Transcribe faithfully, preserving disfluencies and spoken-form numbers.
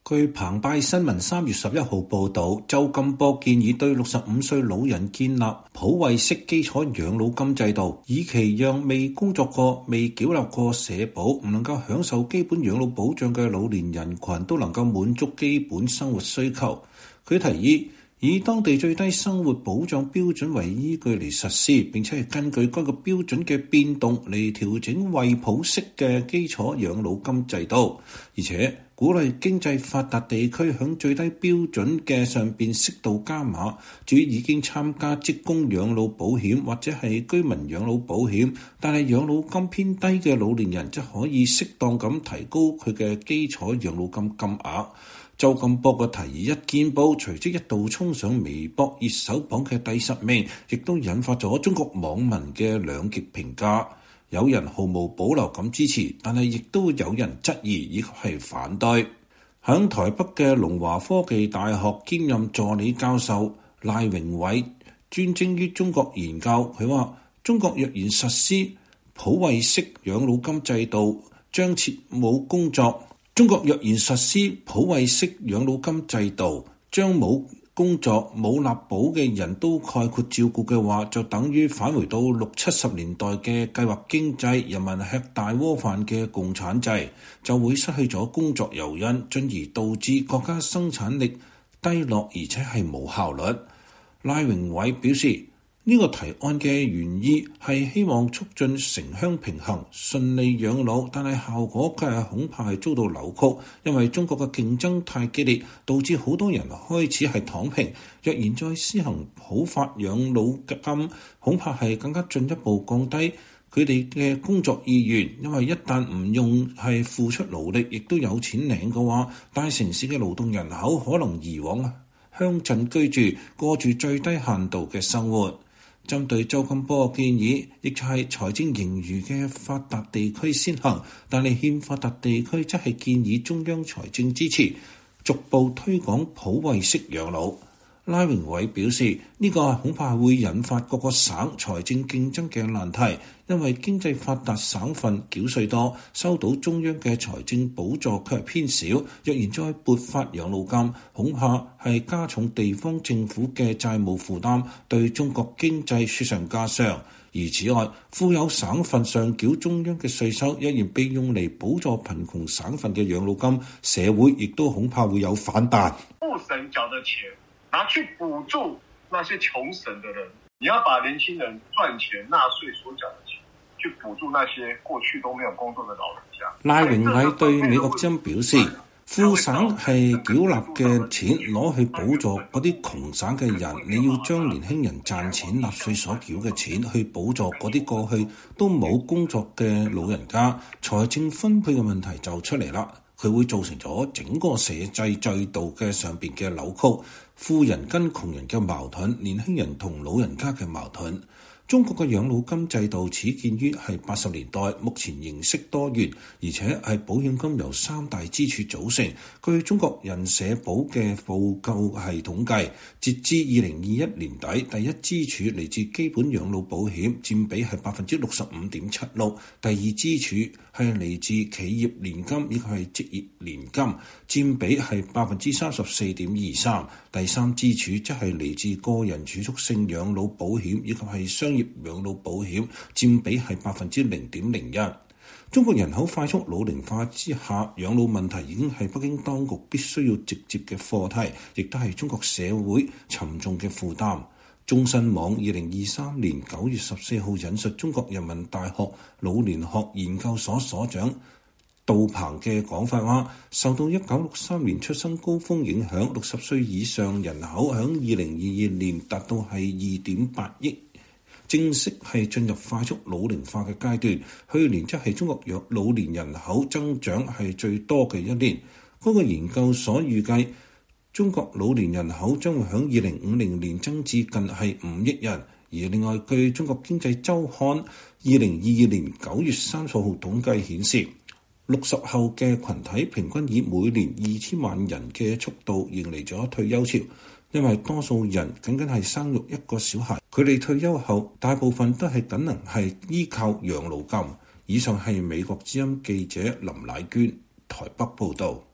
據澎湃新聞三月十一號報導，周金波建議對六十五歲老人建立普惠式基礎養老金制度，以期讓未工作過、未繳納過社保、唔能夠享受基本養老保障嘅老年人群都能夠滿足基本生活需求。佢提議以當地最低生活保障標準為依據嚟實施，並且係根據該個標準嘅變動嚟調整惠普式嘅基礎養老金制度，而且鼓勵經濟發達地區響最低標準嘅上邊適度加碼。至於已經參加職工養老保險或者係居民養老保險，但係養老金偏低嘅老年人，則可以適當咁提高佢嘅基礎養老金金額。周金波嘅提議一見報，隨即一度衝上微博熱搜榜嘅第十名，亦都引發咗中國網民嘅兩極評價。有人毫無保留咁支持，但係亦都有人質疑以及係反對。響台北嘅龍華科技大學兼任助理教授賴榮偉專精於中國研究，佢話中國若然實施普惠式養老金制度，將設冇工作。中國若然實施普惠式養老金制度，將冇工作冇納保嘅人都概括照顧嘅話，就等於返回到六七十年代嘅計劃經濟、人民吃大鍋飯嘅共產制，就會失去咗工作誘因，進而導致國家生產力低落，而且係冇效率。賴榮偉表示，呢個提案嘅原意係希望促進城鄉平衡、順利養老，但係效果卻係恐怕係遭到扭曲，因為中國嘅競爭太激烈，導致好多人開始係躺平。若然再施行普發養老金，恐怕係更加進一步降低佢哋嘅工作意願，因為一旦唔用係付出勞力，亦都有錢領嘅話，大城市嘅勞動人口可能移往鄉鎮居住，過住最低限度嘅生活。針對周金波嘅建議，亦就係財政盈餘嘅發達地區先行，但係欠發達地區則係建議中央財政支持，逐步推廣普惠式養老。拉榮偉表示，呢個恐怕會引發各個省財政競爭嘅難題，因為經濟發達省份繳稅多，收到中央嘅財政補助卻係偏少。若然再撥發養老金，恐怕係加重地方政府嘅債務負擔，對中國經濟雪上加霜。而此外，富有省份上繳中央嘅稅收，若然被用嚟補助貧窮省份嘅養老金，社會亦都恐怕會有反彈。 富省繳的錢拿去補助那些窮省的人，你要把年輕人賺錢納稅所繳的錢去補助那些過去都沒有工作的老人家。 賴榮偉對美國之音表示，富省係繳納嘅錢攞去補助嗰啲窮省嘅人，你要將年輕人賺錢納稅所繳嘅錢去補助嗰啲過去都冇工作嘅老人家，財政分配嘅問題就出嚟啦。佢會造成咗整個社制制度嘅上邊嘅扭曲，富人跟窮人嘅矛盾，年輕人同老人家嘅矛盾。中國嘅養老金制度始建於係八十年代，目前形式多元，而且係保險金由三大支柱組成。據中國人社保嘅報告係統計，截至二零二一年底，第一支柱嚟自基本養老保險，佔比係百分之六十五點七六；第二支柱係嚟自企業年金以及係職業年金，佔比係百分之三十四點二三；第三支柱即係嚟自個人儲蓄性養老保險以及係商業養老保險，佔比係百分之零點零一。中國人口快速老齡化之下，養老問題已經係北京當局必須要直接嘅課題，亦都係中國社會沉重嘅負擔。中新網二零二三年九月十四號引述中國人民大學老年學研究所所長杜鵬嘅講法話，受到一九六三年出生高峰影響，六十歲以上人口響二零二二年達到係二點八億。正式係進入快速老齡化嘅階段，去年則係中國若老年人口增長係最多嘅一年。嗰個研究所預計，中國老年人口將會響二零五零年增至近係五億人。而另外，據中國經濟週刊二零二二年九月三十號統計顯示，六十後嘅群體平均以每年二千萬人嘅速度迎嚟咗退休潮。因為多數人僅僅係生育一個小孩，佢哋退休後大部分都係僅能係依靠養老金。以上係美國之音記者林乃娟台北報導。